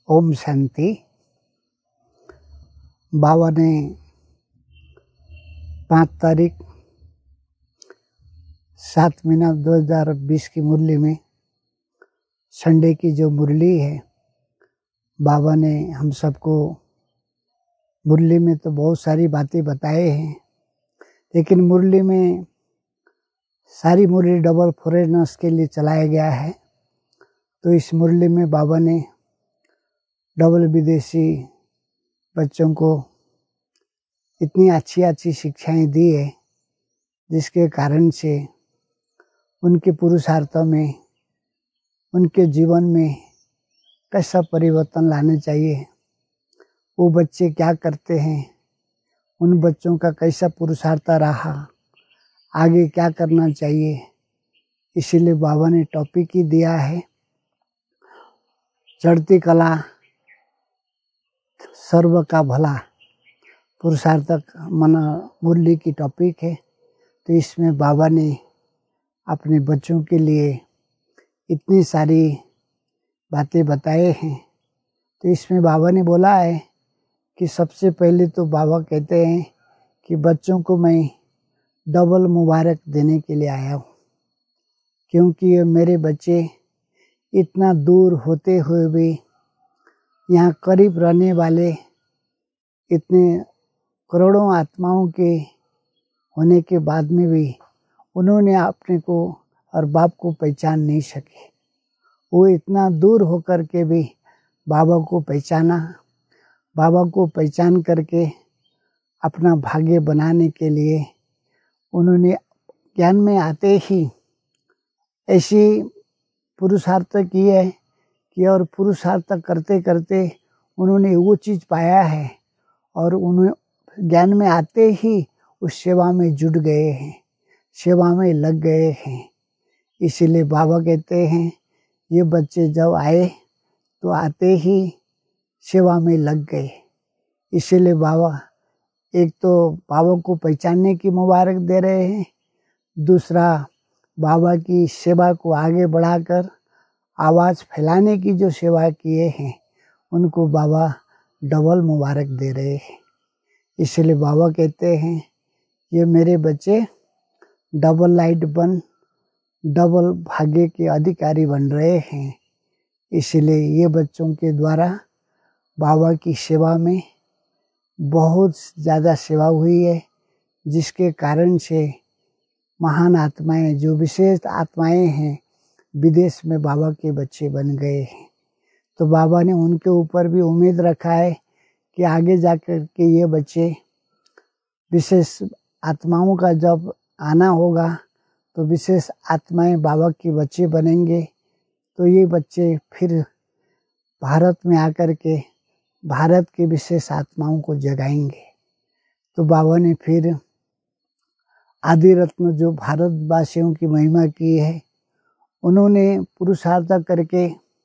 ओम शांति। बाबा ने 5 तारीख 7 महीना 2020 की मुरली में संडे की जो मुरली है, बाबा ने हम सबको मुरली में तो बहुत सारी बातें बताए हैं, लेकिन मुरली में सारी मुरली डबल फॉरेनर्स के लिए चलाया गया है। तो इस मुरली में बाबा ने डबल विदेशी बच्चों को इतनी अच्छी शिक्षाएं दी है, जिसके कारण से उनके पुरुषार्थ में, उनके जीवन में कैसा परिवर्तन लाना चाहिए, वो बच्चे क्या करते हैं, उन बच्चों का कैसा पुरुषार्थ रहा, आगे क्या करना चाहिए। इसीलिए बाबा ने टॉपिक ही दिया है, चढ़ती कला सर्व का भला। पुरुषार्थक मना मुरली की टॉपिक है। तो इसमें बाबा ने अपने बच्चों के लिए इतनी सारी बातें बताए हैं। तो इसमें बाबा ने बोला है कि सबसे पहले तो बाबा कहते हैं कि बच्चों को मैं डबल मुबारक देने के लिए आया हूँ, क्योंकि ये मेरे बच्चे इतना दूर होते हुए भी यहाँ करीब रहने वाले इतने करोड़ों आत्माओं के होने के बाद में भी उन्होंने अपने को और बाप को पहचान नहीं सके। वो इतना दूर होकर के भी बाबा को पहचाना, बाबा को पहचान करके अपना भाग्य बनाने के लिए उन्होंने ज्ञान में आते ही ऐसी पुरुषार्थ की है कि और पुरुषार्थ करते करते उन्होंने वो चीज़ पाया है और उन्हें ज्ञान में आते ही उस सेवा में जुट गए हैं, सेवा में लग गए हैं। इसीलिए बाबा कहते हैं ये बच्चे जब आए तो आते ही सेवा में लग गए। इसीलिए बाबा एक तो बाबा को पहचानने की मुबारक दे रहे हैं, दूसरा बाबा की सेवा को आगे बढ़ाकर आवाज़ फैलाने की जो सेवा किए हैं उनको बाबा डबल मुबारक दे रहे हैं। इसलिए बाबा कहते हैं ये मेरे बच्चे डबल लाइट बन डबल भाग्य के अधिकारी बन रहे हैं। इसलिए ये बच्चों के द्वारा बाबा की सेवा में बहुत ज़्यादा सेवा हुई है, जिसके कारण से महान आत्माएं, जो विशेष आत्माएं हैं, विदेश में बाबा के बच्चे बन गए हैं। तो बाबा ने उनके ऊपर भी उम्मीद रखा है कि आगे जाकर के ये बच्चे विशेष आत्माओं का जब आना होगा तो विशेष आत्माएं बाबा के बच्चे बनेंगे। तो ये बच्चे फिर भारत में आकर के भारत के विशेष आत्माओं को जगाएंगे। तो बाबा ने फिर आदि रत्न जो भारतवासियों की महिमा की है, उन्होंने पुरुषार्थ करके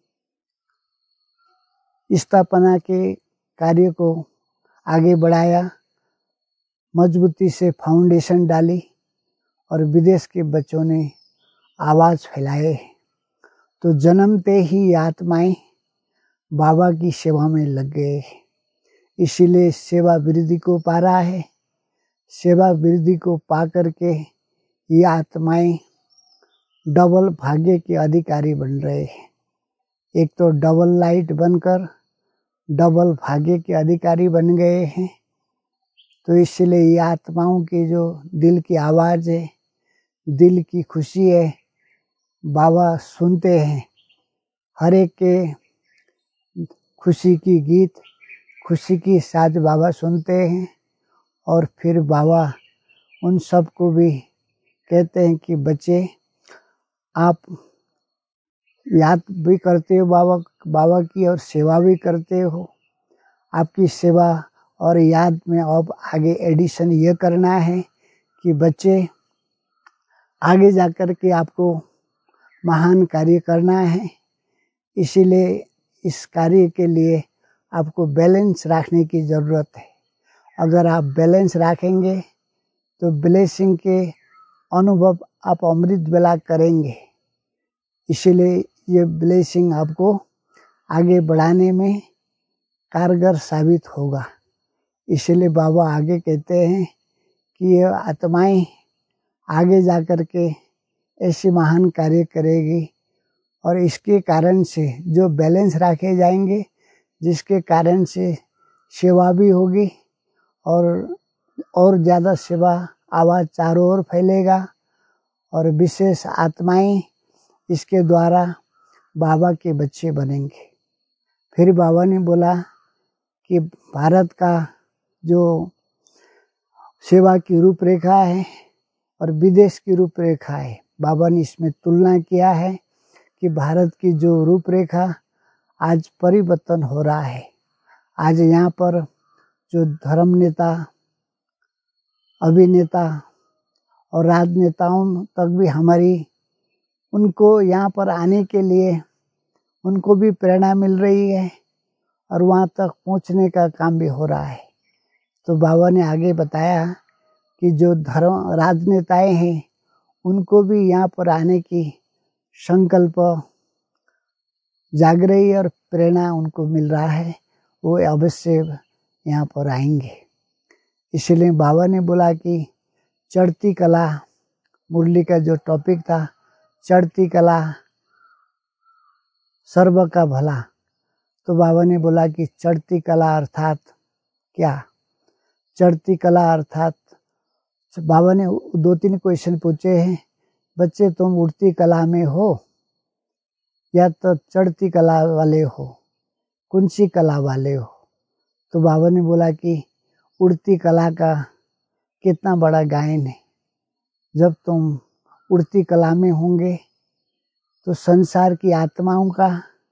स्थापना के कार्य को आगे बढ़ाया, मजबूती से फाउंडेशन डाली और विदेश के बच्चों ने आवाज़ फैलाए। तो जन्मते ही आत्माएं बाबा की सेवा में लग गए। इसीलिए सेवा वृद्धि को पा रहा है। सेवा वृद्धि को पा करके ये आत्माएं डबल भाग्य के अधिकारी बन रहे हैं। एक तो डबल लाइट बनकर डबल भाग्य के अधिकारी बन गए हैं। तो इसलिए ये आत्माओं की जो दिल की आवाज़ है, दिल की खुशी है, बाबा सुनते हैं। हर एक के खुशी की गीत, खुशी की साज बाबा सुनते हैं। और फिर बाबा उन सब को भी कहते हैं कि बच्चे आप याद भी करते हो बाबा की और सेवा भी करते हो। आपकी सेवा और याद में अब आगे एडिशन ये करना है कि बच्चे आगे जाकर के आपको महान कार्य करना है। इसीलिए इस कार्य के लिए आपको बैलेंस रखने की ज़रूरत है। अगर आप बैलेंस रखेंगे तो ब्लेसिंग के अनुभव आप अमृत बेला करेंगे। इसीलिए ये ब्लेसिंग आपको आगे बढ़ाने में कारगर साबित होगा। इसलिए बाबा आगे कहते हैं कि ये आत्माएं आगे जाकर के ऐसे महान कार्य करेगी और इसके कारण से जो बैलेंस रखे जाएंगे, जिसके कारण से सेवा भी होगी और ज़्यादा सेवा आवाज़ चारों ओर फैलेगा और विशेष आत्माएं इसके द्वारा बाबा के बच्चे बनेंगे। फिर बाबा ने बोला कि भारत का जो सेवा की रूपरेखा है और विदेश की रूपरेखा है, बाबा ने इसमें तुलना किया है कि भारत की जो रूपरेखा आज परिवर्तन हो रहा है। आज यहाँ पर जो धर्म नेता, अभिनेता और राजनेताओं तक भी उनको यहाँ पर आने के लिए उनको भी प्रेरणा मिल रही है और वहाँ तक पहुँचने का काम भी हो रहा है। तो बाबा ने आगे बताया कि जो राजनेताएं हैं उनको भी यहाँ पर आने की संकल्प जाग रही है और प्रेरणा उनको मिल रहा है, वो अवश्य यहाँ पर आएंगे। इसलिए बाबा ने बोला कि चढ़ती कला, मुरली का जो टॉपिक था, चढ़ती कला सर्व का भला। तो बाबा ने बोला कि चढ़ती कला अर्थात क्या? चढ़ती कला अर्थात बाबा ने 2-3 क्वेश्चन पूछे हैं। बच्चे, तुम उड़ती कला में हो या तो चढ़ती कला वाले हो, कौन सी कला वाले हो? तो बाबा ने बोला कि उड़ती कला का कितना बड़ा गायन है। जब तुम उड़ती कला में होंगे तो संसार की आत्माओं का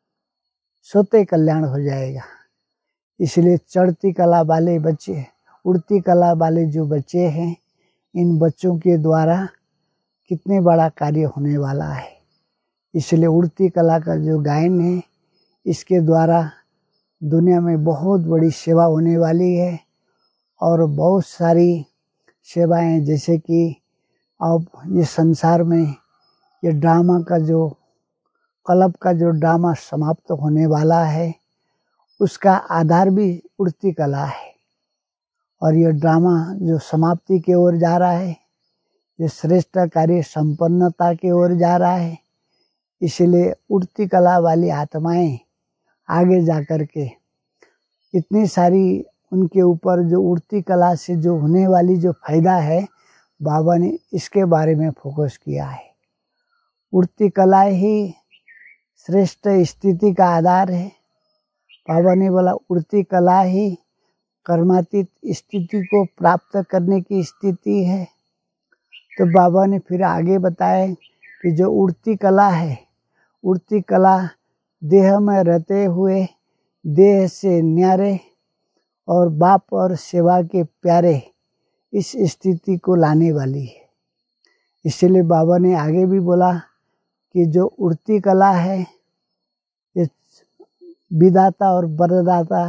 स्वतः कल्याण हो जाएगा। इसलिए चढ़ती कला वाले बच्चे, उड़ती कला वाले जो बच्चे हैं, इन बच्चों के द्वारा कितने बड़ा कार्य होने वाला है। इसलिए उड़ती कला का जो गायन है, इसके द्वारा दुनिया में बहुत बड़ी सेवा होने वाली है और बहुत सारी सेवाएं, जैसे कि अब ये संसार में ये ड्रामा का जो कल्प का जो ड्रामा समाप्त होने वाला है, उसका आधार भी उड़ती कला है और ये ड्रामा जो समाप्ति की ओर जा रहा है, ये श्रेष्ठ कार्य संपन्नता की ओर जा रहा है। इसलिए उड़ती कला वाली आत्माएं आगे जाकर के इतनी सारी उनके ऊपर जो उड़ती कला से जो होने वाली जो फायदा है, बाबा ने इसके बारे में फोकस किया है। उड़ती कला ही श्रेष्ठ स्थिति का आधार है। बाबा ने बोला उड़ती कला ही कर्मातीत स्थिति को प्राप्त करने की स्थिति है। तो बाबा ने फिर आगे बताया कि जो उड़ती कला है, उड़ती कला देह में रहते हुए देह से न्यारे और बाप और सेवा के प्यारे इस स्थिति को लाने वाली है। इसलिए बाबा ने आगे भी बोला कि जो उड़ती कला है, ये विधाता और वरदाता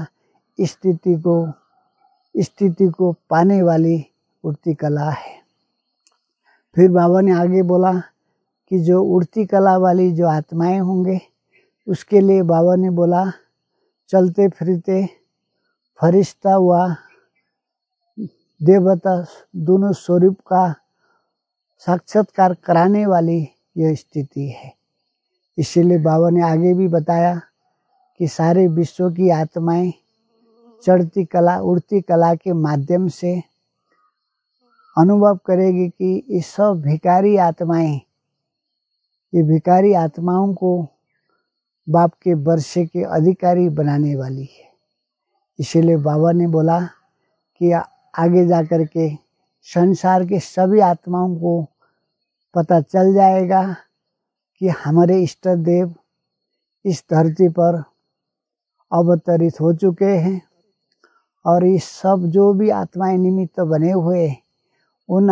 स्थिति को पाने वाली उड़ती कला है। फिर बाबा ने आगे बोला कि जो उड़ती कला वाली जो आत्माएं होंगे, उसके लिए बाबा ने बोला चलते फिरते फरिश्ता हुआ देवता दोनों स्वरूप का साक्षात्कार कराने वाली यह स्थिति है। इसीलिए बाबा ने आगे भी बताया कि सारे विश्व की आत्माएं चढ़ती कला, उड़ती कला के माध्यम से अनुभव करेगी कि ये सब भिखारी आत्माएं, ये भिखारी आत्माओं को बाप के वर्षे के अधिकारी बनाने वाली है। इसीलिए बाबा ने बोला कि आगे जाकर के संसार के सभी आत्माओं को पता चल जाएगा कि हमारे इष्ट देव इस धरती पर अवतरित हो चुके हैं और ये सब जो भी आत्माएं निमित्त बने हुए, उन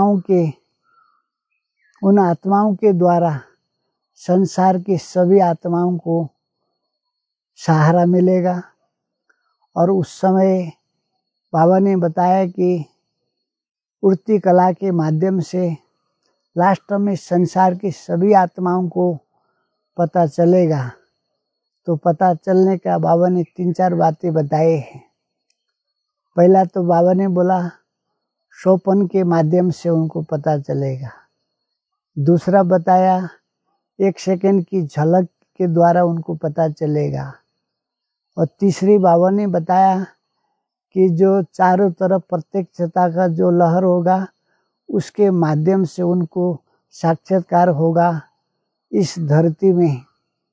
आत्माओं के द्वारा संसार की सभी आत्माओं को सहारा मिलेगा। और उस समय बाबा ने बताया कि उड़ती कला के माध्यम से लास्ट में संसार की सभी आत्माओं को पता चलेगा तो पता चलने का बाबा ने 3-4 बातें बताए हैं। पहला तो बाबा ने बोला शोपन के माध्यम से उनको पता चलेगा। दूसरा बताया 1 सेकंड की झलक के द्वारा उनको पता चलेगा। और तीसरी बाबा ने बताया कि जो चारों तरफ प्रत्यक्षता का जो लहर होगा उसके माध्यम से उनको साक्षात्कार होगा। इस धरती में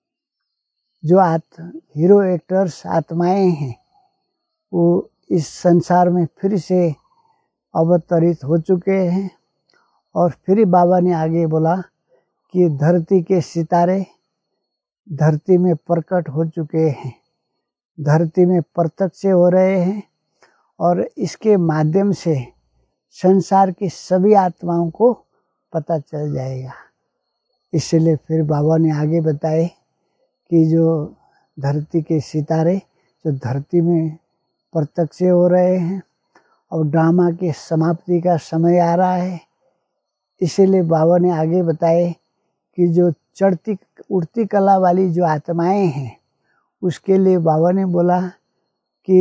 जो हीरो एक्टर्स आत्माएं हैं वो इस संसार में फिर से अवतरित हो चुके हैं। और फिर बाबा ने आगे बोला कि धरती के सितारे धरती में प्रकट हो चुके हैं, धरती में प्रत्यक्ष हो रहे हैं और इसके माध्यम से संसार की सभी आत्माओं को पता चल जाएगा। इसलिए फिर बाबा ने आगे बताए कि जो धरती के सितारे जो धरती में प्रत्यक्ष हो रहे हैं और ड्रामा के समाप्ति का समय आ रहा है। इसीलिए बाबा ने आगे बताए कि जो चढ़ती उड़ती कला वाली जो आत्माएं हैं उसके लिए बाबा ने बोला कि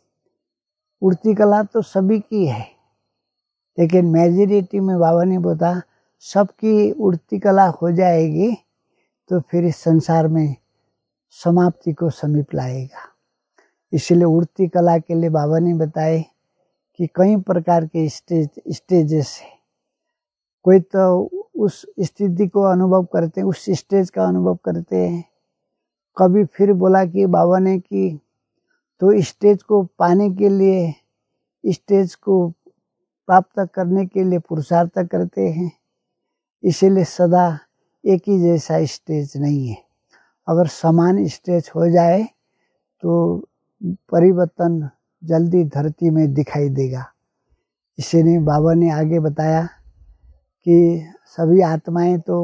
उड़ती कला तो सभी की है, लेकिन मेजॉरिटी में बाबा ने बोला सबकी उड़ती कला हो जाएगी तो फिर इस संसार में समाप्ति को समीप लाएगा। इसलिए उड़ती कला के लिए बाबा ने बताए कि कई प्रकार के स्टेजेस है। कोई तो उस स्थिति को अनुभव करते हैं, उस स्टेज का अनुभव करते हैं। कभी फिर बोला कि बाबा ने कि तो स्टेज को पाने के लिए, स्टेज को प्राप्त करने के लिए पुरुषार्थ करते हैं। इसीलिए सदा एक ही जैसा स्टेज नहीं है। अगर समान स्टेज हो जाए तो परिवर्तन जल्दी धरती में दिखाई देगा। इसीलिए बाबा ने आगे बताया कि सभी आत्माएं तो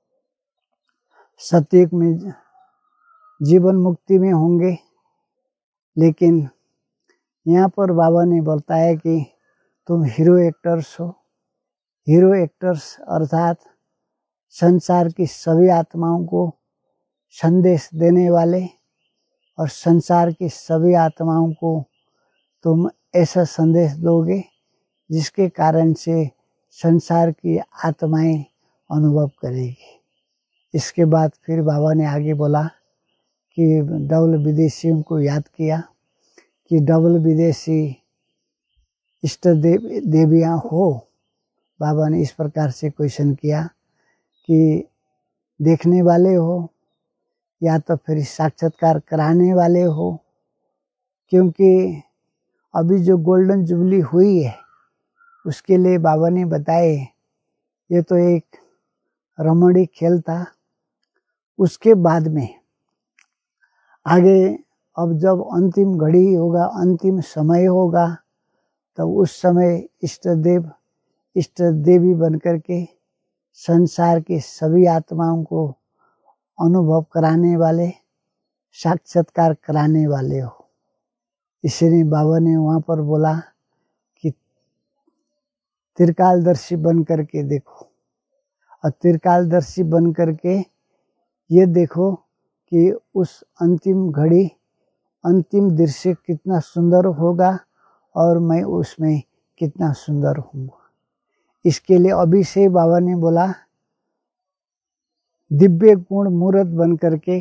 सतयुग में जीवन मुक्ति में होंगे, लेकिन यहाँ पर बाबा ने बताया कि तुम हीरो एक्टर्स हो। हीरो एक्टर्स अर्थात संसार की सभी आत्माओं को संदेश देने वाले और संसार की सभी आत्माओं को तुम ऐसा संदेश दोगे जिसके कारण से संसार की आत्माएं अनुभव करेगी। इसके बाद फिर बाबा ने आगे बोला कि डबल विदेशियों को याद किया कि डबल विदेशी इष्ट देवियाँ हो। बाबा ने इस प्रकार से क्वेश्चन किया कि देखने वाले हो या तो फिर साक्षात्कार कराने वाले हो, क्योंकि अभी जो गोल्डन जुबली हुई है उसके लिए बाबा ने बताए ये तो एक रमणीक खेल था। उसके बाद में आगे अब जब अंतिम घड़ी होगा, अंतिम समय होगा, तब उस समय इष्ट देवी बनकर के संसार की सभी आत्माओं को अनुभव कराने वाले, साक्षात्कार कराने वाले हो। इसलिए बाबा ने वहाँ पर बोला कि त्रिकालदर्शी बन करके देखो, और त्रिकालदर्शी बन करके ये देखो कि उस अंतिम घड़ी, अंतिम दृश्य कितना सुंदर होगा और मैं उसमें कितना सुंदर हूँगा। इसके लिए अभी से बाबा ने बोला दिव्य गुण मूर्त बन करके,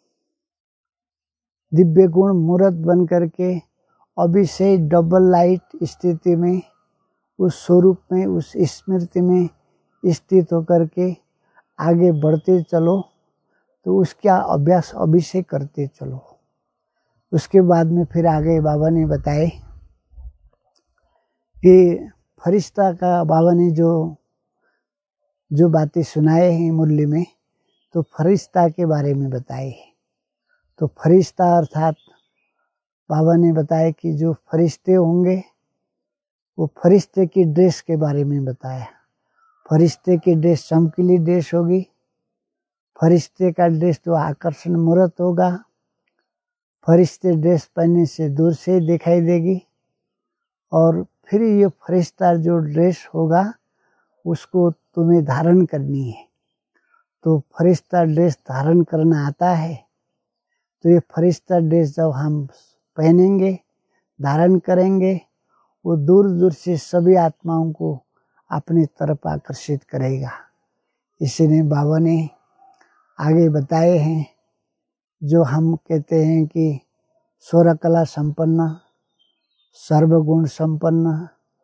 दिव्य गुण मूर्त बन करके अभी से डबल लाइट स्थिति में, उस स्वरूप में, उस स्मृति में स्थित होकर के आगे बढ़ते चलो। तो उसका अभ्यास अभी से करते चलो। उसके बाद में फिर आगे बाबा ने बताए कि फरिश्ता का बाबा ने जो बातें सुनाए हैं मुरली में, तो फरिश्ता के बारे में बताए। तो फरिश्ता अर्थात बाबा ने बताया कि जो फरिश्ते होंगे वो फरिश्ते की ड्रेस के बारे में बताया। फरिश्ते की ड्रेस चमकीली ड्रेस होगी, फरिश्ते का ड्रेस तो आकर्षण मूर्त होगा, फरिश्ते ड्रेस पहनने से दूर से दिखाई देगी। और फिर ये फरिश्ता जो ड्रेस होगा उसको तुम्हें धारण करनी है। तो फरिश्ता ड्रेस धारण करना आता है तो ये फरिश्ता ड्रेस जब हम पहनेंगे, धारण करेंगे, वो दूर दूर से सभी आत्माओं को अपनी तरफ आकर्षित करेगा। इसीलिए बाबा ने आगे बताए हैं, जो हम कहते हैं कि स्वरा कला संपन्न, सर्वगुण संपन्न,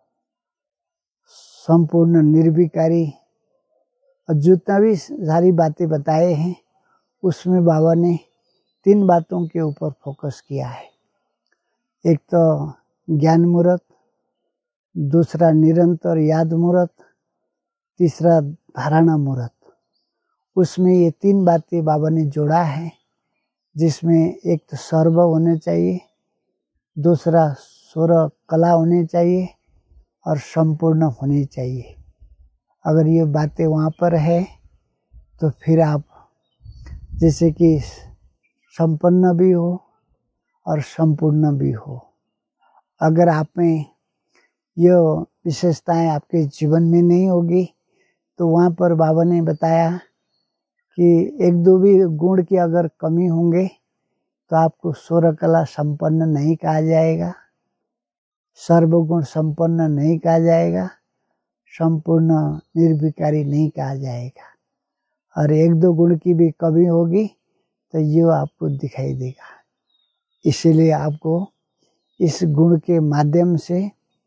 संपूर्ण निर्विकारी, और जितना भी सारी बातें बताए हैं उसमें बाबा ने 3 बातों के ऊपर फोकस किया है। एक तो ज्ञान मूर्त, दूसरा निरंतर याद मूर्त, तीसरा धारणा मूर्त। उसमें ये 3 बातें बाबा ने जोड़ा है, जिसमें एक तो सर्व होने चाहिए, दूसरा स्वर कला होनी चाहिए और संपूर्ण होनी चाहिए। अगर ये बातें वहाँ पर है तो फिर आप जैसे कि संपन्न भी हो और संपूर्ण भी हो। अगर आप में ये विशेषताएं आपके जीवन में नहीं होगी तो वहाँ पर बाबा ने बताया कि 1-2 भी गुण की अगर कमी होंगे तो आपको स्वर कला संपन्न नहीं कहा जाएगा, सर्वगुण संपन्न नहीं कहा जाएगा, संपूर्ण निर्विकारी नहीं कहा जाएगा। और 1-2 गुण की भी कमी होगी तो ये आपको दिखाई देगा। इसीलिए आपको इस गुण के माध्यम से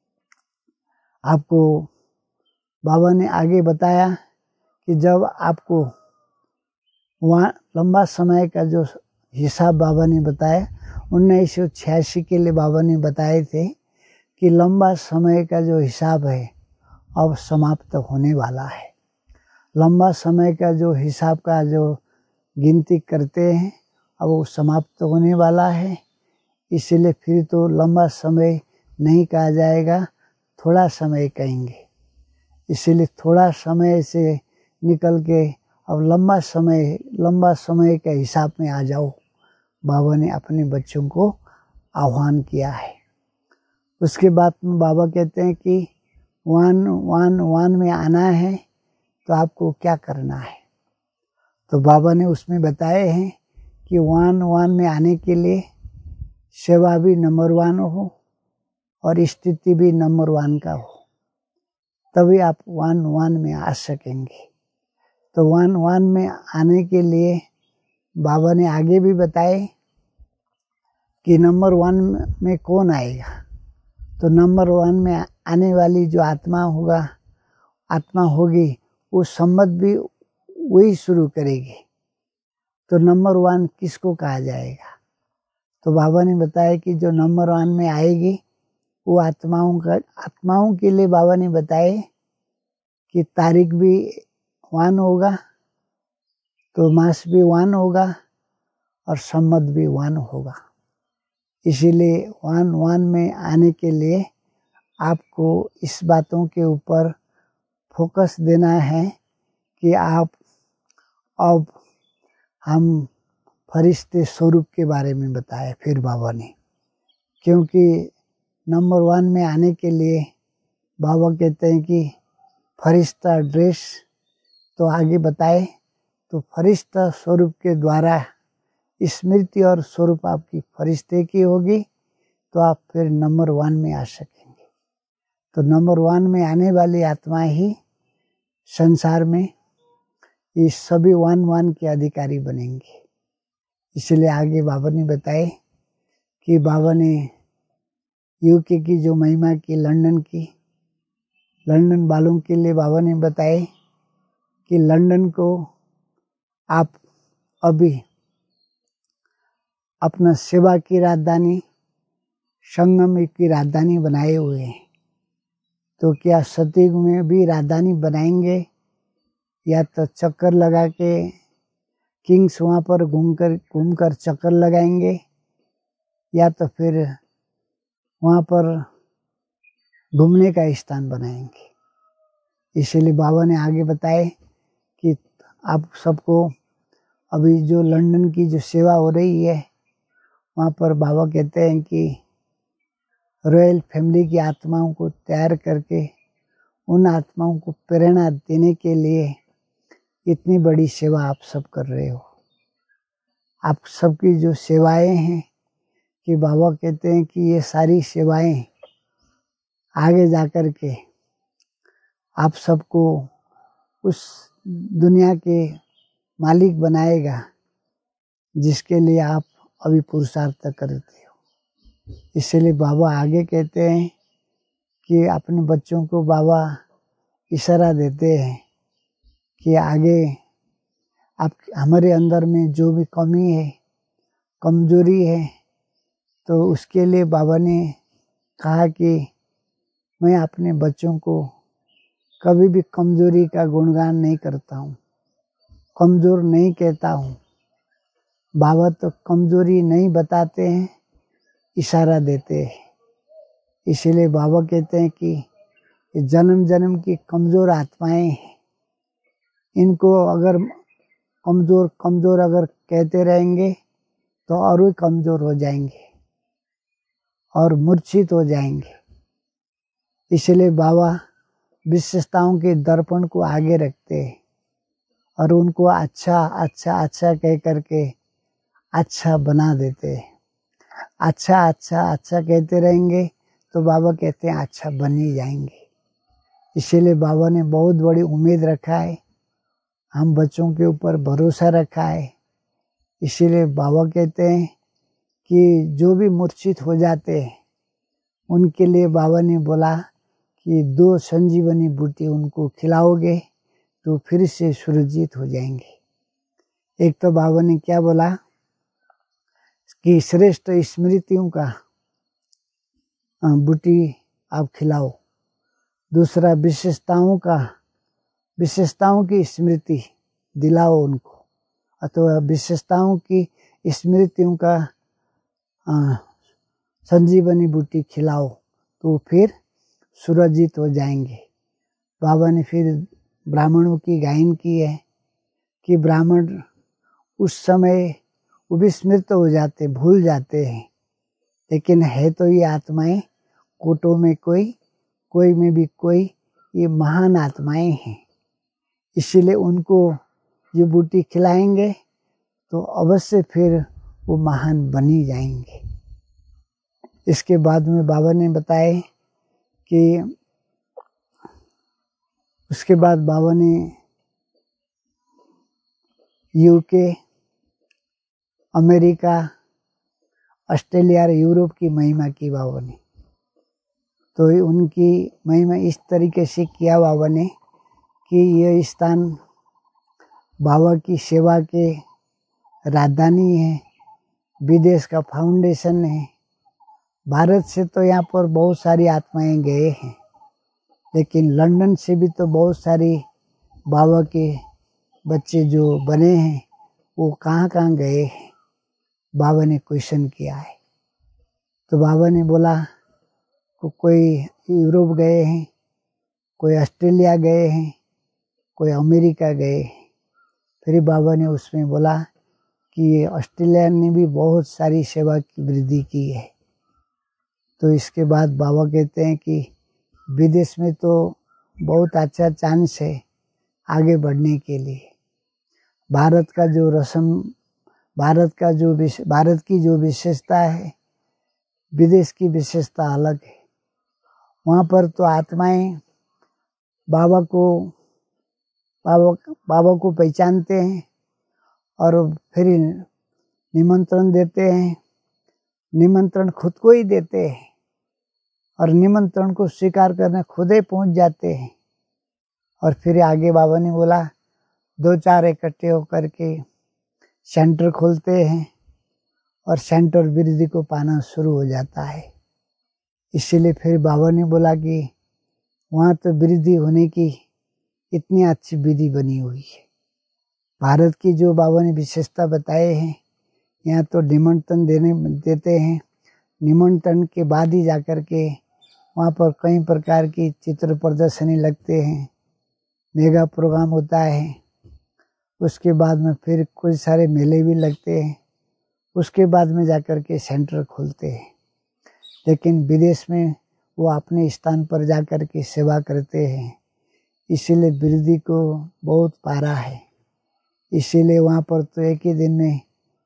आपको बाबा ने आगे बताया कि जब आपको वहाँ लंबा समय का जो हिसाब बाबा ने बताया 1986 के लिए बाबा ने बताए थे कि लंबा समय का जो हिसाब है अब समाप्त होने वाला है। लंबा समय का जो हिसाब का जो गिनती करते हैं अब वो समाप्त होने वाला है। इसीलिए फिर तो लंबा समय नहीं कहा जाएगा, थोड़ा समय कहेंगे। इसीलिए थोड़ा समय से निकल के अब लंबा समय के हिसाब में आ जाओ, बाबा ने अपने बच्चों को आह्वान किया है। उसके बाद में बाबा कहते हैं कि वान में आना है तो आपको क्या करना है। तो बाबा ने उसमें बताए हैं कि वान में आने के लिए सेवा भी नंबर 1 हो और स्थिति भी नंबर 1 का हो, तभी आप वान में आ सकेंगे। तो वान में आने के लिए बाबा ने आगे भी बताए कि नंबर 1 में कौन आएगा। तो नंबर 1 में आने वाली जो आत्मा होगी वो संबंध भी वही शुरू करेगी। तो नंबर 1 किसको कहा जाएगा। तो बाबा ने बताया कि जो नंबर 1 में आएगी वो आत्माओं के लिए बाबा ने बताए कि तारीख भी 1 होगा, तो मास भी 1 होगा और संबंध भी 1 होगा। इसीलिए 1 में आने के लिए आपको इस बातों के ऊपर फोकस देना है कि आप अब हम फरिश्ते स्वरूप के बारे में बताया फिर बाबा ने, क्योंकि नंबर 1 में आने के लिए बाबा कहते हैं कि फरिश्ता ड्रेस तो आगे बताए, तो फरिश्ता स्वरूप के द्वारा स्मृति और स्वरूप आपकी फरिश्ते की होगी तो आप फिर नंबर 1 में आ सकेंगे। तो नंबर 1 में आने वाली आत्मा ही संसार में इस सभी 1 के अधिकारी बनेंगे। इसलिए आगे बाबा ने बताए कि बाबा ने यूके की जो महिमा की, लंदन वालों के लिए बाबा ने बताए कि लंदन को आप अभी अपना सेवा की राजधानी, संगम की राजधानी बनाए हुए हैं। तो क्या सतयुग में भी राजधानी बनाएंगे या तो चक्कर लगा के किंग्स वहाँ पर घूमकर चक्कर लगाएंगे या तो फिर वहाँ पर घूमने का स्थान बनाएंगे। इसीलिए बाबा ने आगे बताए कि आप सबको अभी जो लंदन की जो सेवा हो रही है वहाँ पर बाबा कहते हैं कि रॉयल फैमिली की आत्माओं को तैयार करके उन आत्माओं को प्रेरणा देने के लिए इतनी बड़ी सेवा आप सब कर रहे हो। आप सबकी जो सेवाएं हैं कि बाबा कहते हैं कि ये सारी सेवाएं आगे जाकर के आप सबको उस दुनिया के मालिक बनाएगा जिसके लिए आप अभी पुरुषार्थ करते हो। इसलिए बाबा आगे कहते हैं कि अपने बच्चों को बाबा इशारा देते हैं कि आगे आप हमारे अंदर में जो भी कमी है, कमजोरी है, तो उसके लिए बाबा ने कहा कि मैं अपने बच्चों को कभी भी कमजोरी का गुणगान नहीं करता हूँ, कमजोर नहीं कहता हूँ। बाबा तो कमजोरी नहीं बताते हैं, इशारा देते हैं। इसीलिए बाबा कहते हैं कि जन्म जन्म की कमजोर आत्माएं हैं, इनको अगर कमजोर कमजोर अगर कहते रहेंगे तो और भी कमजोर हो जाएंगे और मूर्छित हो जाएंगे। इसलिए बाबा विशेषताओं के दर्पण को आगे रखते हैं और उनको अच्छा अच्छा अच्छा कह करके अच्छा बना देते हैं। अच्छा अच्छा अच्छा कहते रहेंगे तो बाबा कहते हैं अच्छा बन ही जाएंगे। इसीलिए बाबा ने बहुत बड़ी उम्मीद रखा है, हम बच्चों के ऊपर भरोसा रखा है। इसीलिए बाबा कहते हैं कि जो भी मूर्छित हो जाते हैं उनके लिए बाबा ने बोला कि 2 संजीवनी बूटी उनको खिलाओगे तो फिर से सुरजित हो जाएंगे। एक तो बाबा ने क्या बोला कि श्रेष्ठ स्मृतियों का बूटी आप खिलाओ। दूसरा विशेषताओं की स्मृति दिलाओ उनको, अथवा विशेषताओं की स्मृतियों का संजीवनी बूटी खिलाओ तो फिर सुरजित हो जाएंगे। बाबा ने फिर ब्राह्मणों की गायन की है कि ब्राह्मण उस समय विस्मृत हो जाते, भूल जाते हैं, लेकिन है तो ये आत्माएं कोटों में कोई में भी कोई, ये महान आत्माएं हैं। इसीलिए उनको ये बूटी खिलाएंगे तो अवश्य फिर वो महान बन ही जाएंगे। इसके बाद में बाबा ने बताए कि उसके बाद बाबा ने यूके, अमेरिका, ऑस्ट्रेलिया और यूरोप की महिमा की बाबा ने। तो उनकी महिमा इस तरीके से किया बाबा ने कि यह स्थान बाबा की सेवा के राजधानी है, विदेश का फाउंडेशन है। भारत से तो यहाँ पर बहुत सारी आत्माएं गए हैं, लेकिन लंदन से भी तो बहुत सारी बाबा के बच्चे जो बने हैं वो कहाँ कहाँ गए हैं, बाबा ने क्वेश्चन किया है। तो बाबा ने बोला कोई यूरोप गए हैं, कोई ऑस्ट्रेलिया गए हैं, कोई अमेरिका गए हैं। फिर बाबा ने उसमें बोला कि ऑस्ट्रेलिया ने भी बहुत सारी सेवा की वृद्धि की है। तो इसके बाद बाबा कहते हैं कि विदेश में तो बहुत अच्छा चांस है आगे बढ़ने के लिए। भारत की जो विशेषता है, विदेश की विशेषता अलग है। वहाँ पर तो आत्माएं बाबा को पहचानते हैं और फिर निमंत्रण देते हैं, निमंत्रण खुद को ही देते हैं और निमंत्रण को स्वीकार करने खुद ही पहुँच जाते हैं। और फिर आगे बाबा ने बोला 2-4 इकट्ठे होकर के सेंटर खोलते हैं और सेंटर वृद्धि को पाना शुरू हो जाता है। इसीलिए फिर बाबा ने बोला कि वहाँ तो वृद्धि होने की इतनी अच्छी विधि बनी हुई है। भारत की जो बाबा ने विशेषता बताए हैं, यहाँ तो निमंत्रण देते हैं, निमंत्रण के बाद ही जाकर के वहाँ पर कई प्रकार की चित्र प्रदर्शनी लगते हैं, मेगा प्रोग्राम होता है। उसके बाद में फिर कुछ सारे मेले भी लगते हैं, उसके बाद में जाकर के सेंटर खोलते हैं। लेकिन विदेश में वो अपने स्थान पर जाकर के सेवा करते हैं, इसीलिए वृद्धि को बहुत पारा है। इसीलिए वहाँ पर तो एक ही दिन में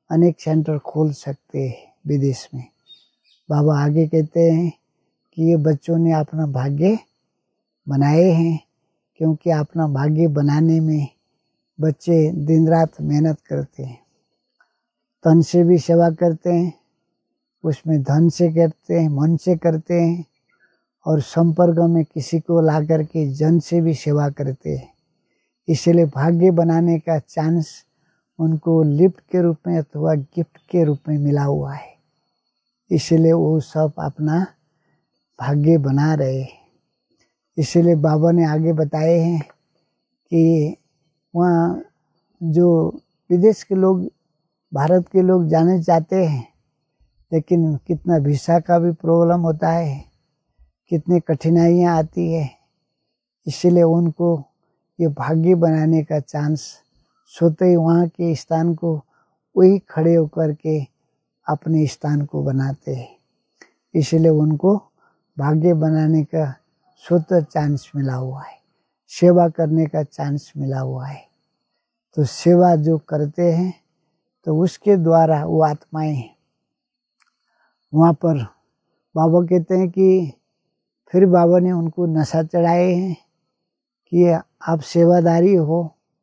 अनेक सेंटर खोल सकते हैं विदेश में। बाबा आगे कहते हैं कि ये बच्चों ने अपना भाग्य बनाए हैं, क्योंकि अपना भाग्य बनाने में बच्चे दिन रात मेहनत करते हैं। तन से भी सेवा करते हैं, उसमें धन से करते हैं, मन से करते हैं, और संपर्क में किसी को ला करके जन से भी सेवा करते हैं। इसलिए भाग्य बनाने का चांस उनको लिफ्ट के रूप में अथवा गिफ्ट के रूप में मिला हुआ है। इसलिए वो सब अपना भाग्य बना रहे हैं। इसलिए बाबा ने आगे बताए हैं कि वहाँ जो विदेश के लोग भारत के लोग जाने चाहते हैं, लेकिन कितना वीसा का भी प्रॉब्लम होता है, कितनी कठिनाइयाँ आती है। इसलिए उनको ये भाग्य बनाने का चांस स्वतः ही वहाँ के स्थान को वही खड़े होकर के अपने स्थान को बनाते हैं। इसलिए उनको भाग्य बनाने का स्वतः चांस मिला हुआ है, सेवा करने का चांस मिला हुआ है। तो सेवा जो करते हैं तो उसके द्वारा वो आत्माएं वहाँ पर, बाबा कहते हैं कि फिर बाबा ने उनको नशा चढ़ाए हैं कि आप सेवादारी हो,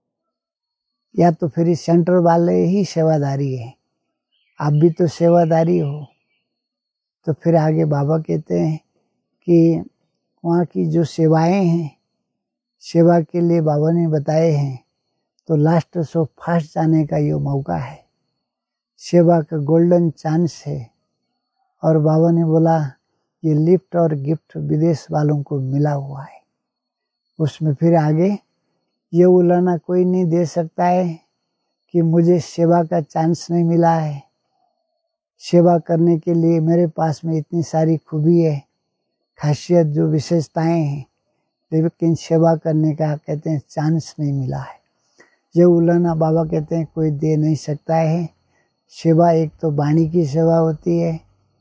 या तो फिर इस सेंटर वाले ही सेवादारी है, आप भी तो सेवादारी हो। तो फिर आगे बाबा कहते हैं कि वहाँ की जो सेवाएं हैं, सेवा के लिए बाबा ने बताए हैं, तो लास्ट सो फास्ट जाने का ये मौका है, सेवा का गोल्डन चांस है। और बाबा ने बोला ये लिफ्ट और गिफ्ट विदेश वालों को मिला हुआ है। उसमें फिर आगे ये उलाना कोई नहीं दे सकता है कि मुझे सेवा का चांस नहीं मिला है। सेवा करने के लिए मेरे पास में इतनी सारी खूबी है, खासियत जो विशेषताएं हैं, लेकिन सेवा करने का कहते हैं चांस नहीं मिला है। ये उलाना बाबा कहते हैं कोई दे नहीं सकता है। सेवा एक तो वाणी की सेवा होती है,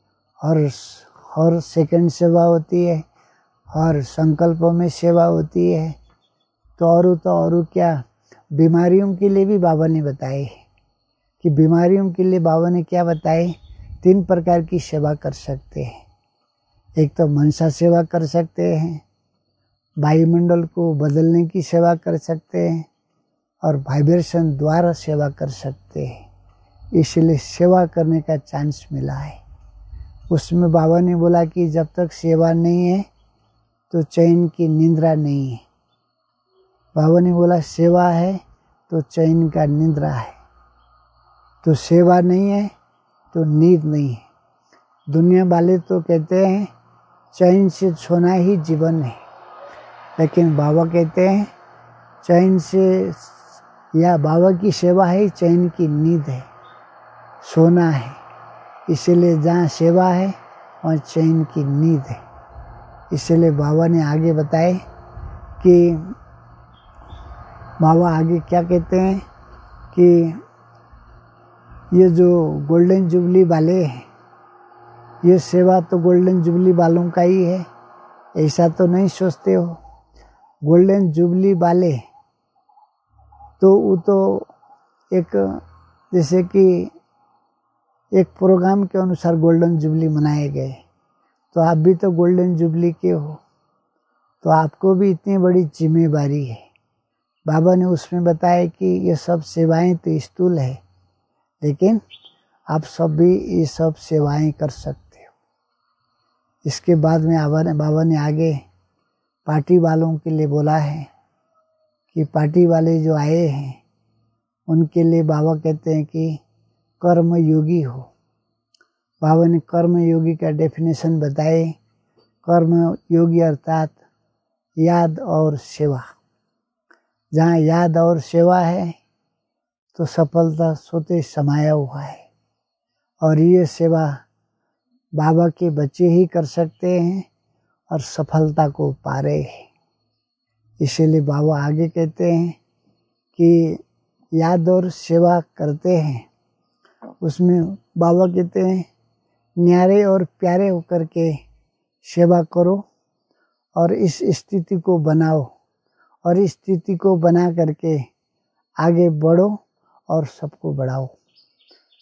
और सेकंड सेवा होती है, और संकल्पों में सेवा होती है। तो और क्या, बीमारियों के लिए भी बाबा ने बताए कि बीमारियों के लिए बाबा ने क्या बताए, 3 प्रकार की सेवा कर सकते हैं। एक तो मनसा सेवा कर सकते हैं, वायुमंडल को बदलने की सेवा कर सकते हैं, और वाइब्रेशन द्वारा सेवा कर सकते हैं। इसलिए सेवा करने का चांस मिला है। उसमें बाबा ने बोला कि जब तक सेवा नहीं है तो चैन की निद्रा नहीं है। बाबा ने बोला सेवा है तो चैन का निद्रा है, तो सेवा नहीं है तो नींद नहीं है। दुनिया वाले तो कहते हैं चैन से सोना ही जीवन है, लेकिन बाबा कहते हैं चैन से, या बाबा की सेवा है चैन की नींद है, सोना है। इसलिए जहाँ सेवा है वहाँ चैन की नींद है। इसलिए बाबा ने आगे बताए कि बाबा आगे क्या कहते हैं कि ये जो गोल्डन जुबली वाले हैं, ये सेवा तो गोल्डन जुबली वालों का ही है, ऐसा तो नहीं सोचते हो। गोल्डन जुबली वाले तो वो तो एक, जैसे कि एक प्रोग्राम के अनुसार गोल्डन जुबली मनाए गए, तो आप भी तो गोल्डन जुबली के हो, तो आपको भी इतनी बड़ी जिम्मेवारी है। बाबा ने उसमें बताया कि ये सब सेवाएं तो स्थूल है, लेकिन आप सब भी ये सब सेवाएं कर सकते हो। इसके बाद में बाबा ने आगे पार्टी वालों के लिए बोला है कि पार्टी वाले जो आए हैं उनके लिए बाबा कहते हैं कि कर्म योगी हो। बाबा ने कर्म योगी का डेफिनेशन बताए। कर्म योगी अर्थात याद और सेवा। जहाँ याद और सेवा है तो सफलता स्वतः समाया हुआ है, और ये सेवा बाबा के बच्चे ही कर सकते हैं और सफलता को पा रहे हैं। इसीलिए बाबा आगे कहते हैं कि याद और सेवा करते हैं, उसमें बाबा कहते हैं न्यारे और प्यारे होकर के सेवा करो और इस स्थिति को बनाओ, और इस स्थिति को बना करके आगे बढ़ो और सबको बढ़ाओ।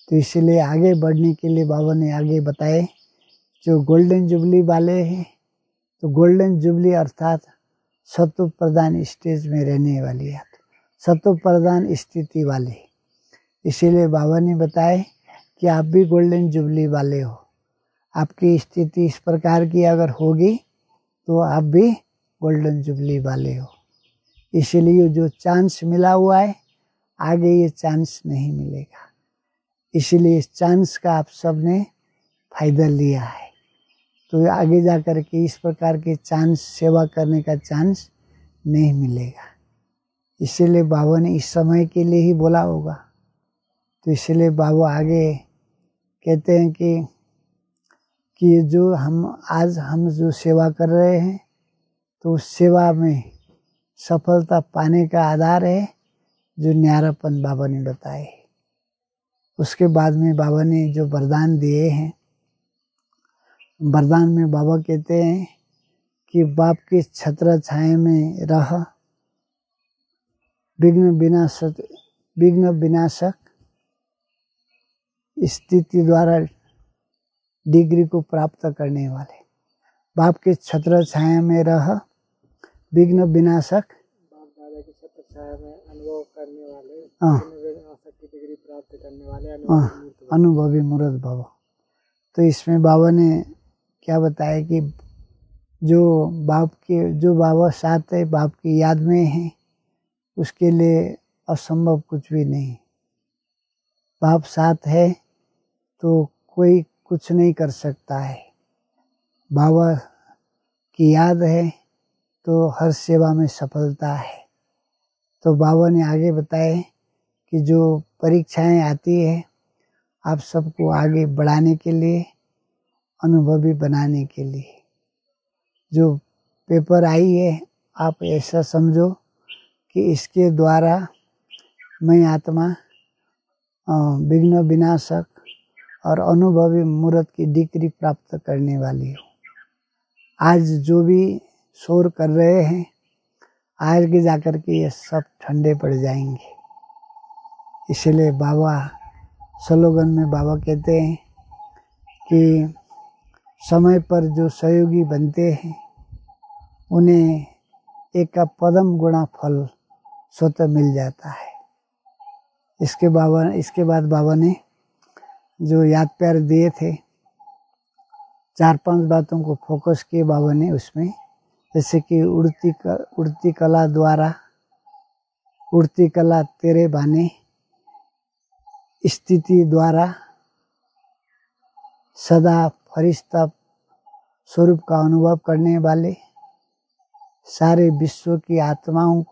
तो इसीलिए आगे बढ़ने के लिए बाबा ने आगे बताए, जो गोल्डन जुबली वाले हैं, तो गोल्डन जुबली अर्थात सत्व प्रधान स्टेज में रहने वाली है, सत्व प्रधान स्थिति वाले। इसीलिए बाबा ने बताए कि आप भी गोल्डन जुबली वाले हो। आपकी स्थिति इस प्रकार की अगर होगी तो आप भी गोल्डन जुबली वाले हो। इसीलिए जो चांस मिला हुआ है, आगे ये चांस नहीं मिलेगा। इसीलिए इस चांस का आप सब ने फायदा लिया है, तो आगे जा कर के इस प्रकार के चांस, सेवा करने का चांस नहीं मिलेगा। इसीलिए बाबा ने इस समय के लिए ही बोला होगा। तो इसलिए बाबा आगे कहते हैं कि जो हम जो सेवा कर रहे हैं, तो उस सेवा में सफलता पाने का आधार है जो न्यारापन बाबा ने बताए। उसके बाद में बाबा ने जो वरदान दिए हैं, वरदान में बाबा कहते हैं कि बाप के छत्र छाया में रह, विघ्न विनाशक स्थिति द्वारा डिग्री को प्राप्त करने वाले। बाप के छत्र छाया में रह, विघ्न विनाशक, बाप दादा के छत्र छाया में अनुभव करने वाले, विनाशक की डिग्री प्राप्त करने वाले अनुभवी मूर्त भव। तो इसमें बाबा ने क्या बताया कि जो बाबा साथ है, बाप की याद में है, उसके लिए असंभव कुछ भी नहीं। बाप साथ है तो कोई कुछ नहीं कर सकता है। बाबा की याद है तो हर सेवा में सफलता है। तो बाबा ने आगे बताए कि जो परीक्षाएं आती है, आप सबको आगे बढ़ाने के लिए, अनुभवी बनाने के लिए। जो पेपर आई है, आप ऐसा समझो कि इसके द्वारा मैं आत्मा विघ्न विनाशक और अनुभवी मूर्त की डिग्री प्राप्त करने वाली हूँ। आज जो भी शोर कर रहे हैं, आगे जाकर के ये सब ठंडे पड़ जाएंगे। इसलिए बाबा स्लोगन में बाबा कहते हैं कि समय पर जो सहयोगी बनते हैं, उन्हें एक का पदम गुणा फल स्वतः मिल जाता है। इसके बाद बाबा ने जो याद प्यार दिए थे, 4-5 बातों को फोकस किए बाबा ने उसमें, जैसे कि उड़ती कला द्वारा, उड़ती कला तेरे बाने, स्थिति द्वारा सदा फरिश्ता स्वरूप का अनुभव करने वाले, सारे विश्व की आत्माओं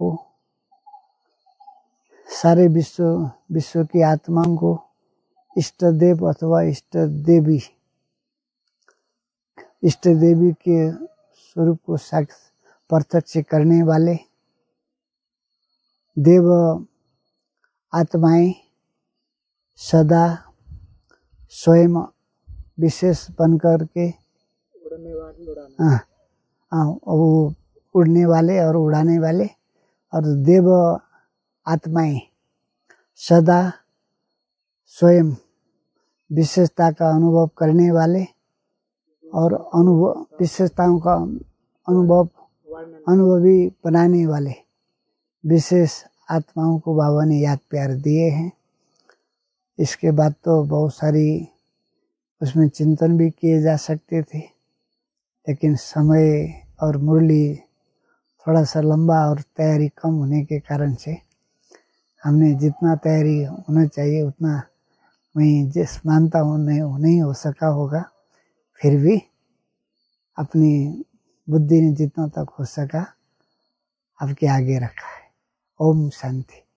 को इष्ट देव अथवा इष्ट देवी के स्वरूप को प्रत्यक्ष करने वाले, देव आत्माएं सदा स्वयं विशेष बनकर के उड़ने वाले और उड़ाने वाले, और देव आत्माएं सदा स्वयं विशेषता का अनुभव करने वाले और विशेषताओं का अनुभवी बनाने वाले विशेष आत्माओं को बाबा ने याद प्यार दिए हैं। इसके बाद तो बहुत सारी उसमें चिंतन भी किए जा सकते थे, लेकिन समय और मुरली थोड़ा सा लंबा और तैयारी कम होने के कारण से हमने जितना तैयारी होना चाहिए उतना मैं जिस मानता हूँ नहीं हो सका होगा, फिर भी अपनी बुद्धि ने जितना तक हो सका आपके आगे रखा है। ओम शांति।